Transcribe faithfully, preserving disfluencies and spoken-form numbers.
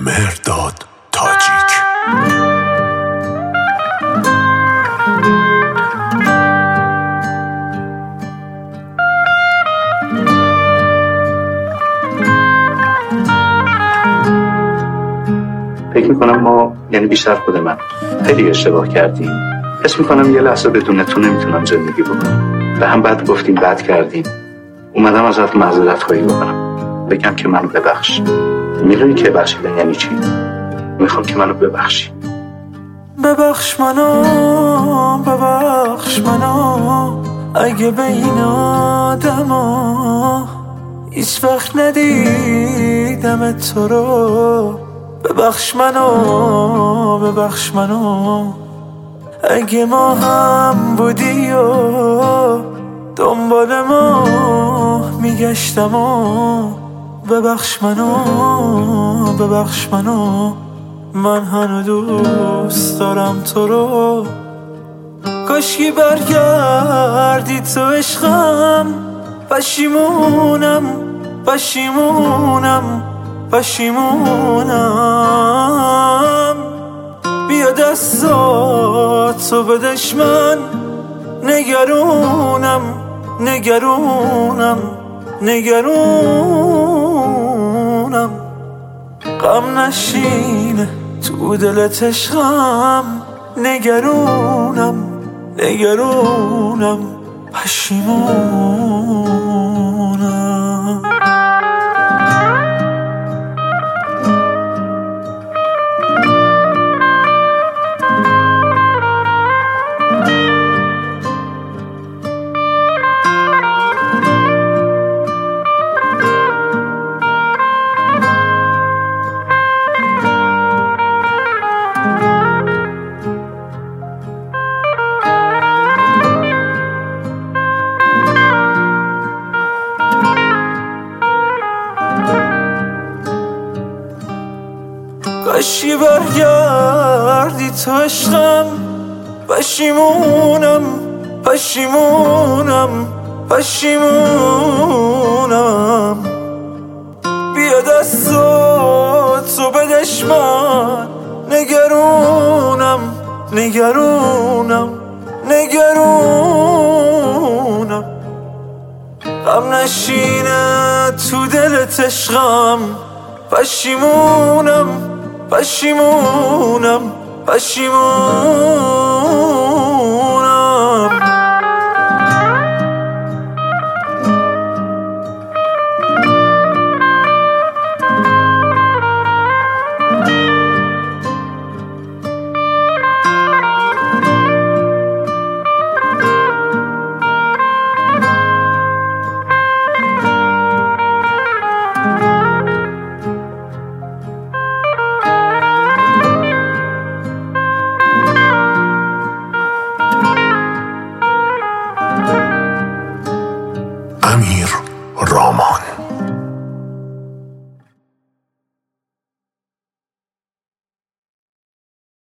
مهرداد تاجیک. فکر میکنم ما، یعنی بیشتر خود من، خیلی اشتباه کردیم. حس میکنم یه لحظه بدون تو نمیتونم زندگی بکنم. به هم بد گفتیم، بد کردیم. اومدم ازت معذرت خواهی بکنم، بگم که منو ببخش. میدونی که بخشیدن یعنی چی؟ میخوام که منو ببخشی. ببخش منو، ببخش منو، اگه به این آدما هیچ وقت ندیدم تو رو. ببخش منو، ببخش منو، اگه ما هم بودی و دنبال ما میگشتم و ببخش منو، ببخش منو، من هنو دوست دارم تو رو. کاشکی برگردی تو عشقم، پشیمونم پشیمونم پشیمونم. بیا دستاتو بدش من، نگرونم نگرونم نگرونم. غم نشینه تو دلت عشقم، نگرونم نگرونم پشیمونم. کاشکی برگردی تو عشقم، پشیمونم پشیمونم پشیمونم. بیا دستاتو بدش من، نگرونم نگرونم نگرونم. غم نشینه تو دلت عشقم، پشیمونم پشیمونم پشیمونم. امیر رامان.